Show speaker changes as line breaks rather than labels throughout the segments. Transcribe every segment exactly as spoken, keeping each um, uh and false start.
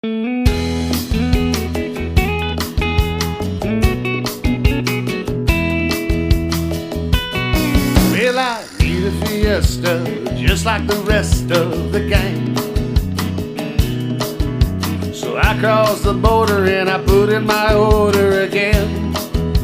Well, I need a fiesta just like the rest of the gang. So I crossed the border and I put in my order again.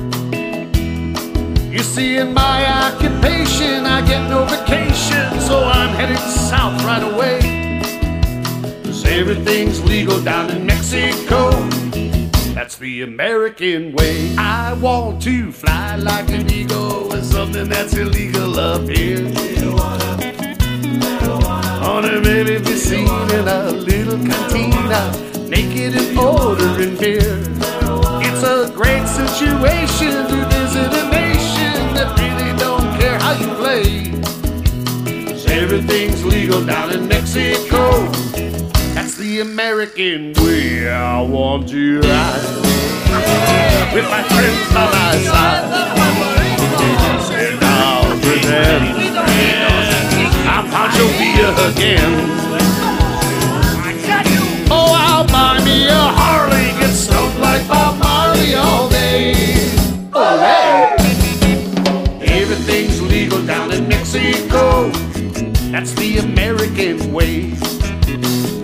You see, in my occupation I get no vacation, so I'm headed south right away. 'Cause everything's legal down in Mexico. That's the American way. I want to fly like an eagle with something that's illegal up here. Wanna maybe be seen in a little cantina, naked and ordering beer. It's a great situation to visit a nation that really don't care how you play. 'Cause everything's legal down in Mexico. That's the American way. I want to ride with my friends by my side, and I'll pretend I'm Pancho Villa again. Oh, I'll buy me a Harley, get stoned like Bob Marley all day. Oh, hey. Everything's legal down in Mexico. That's the American way.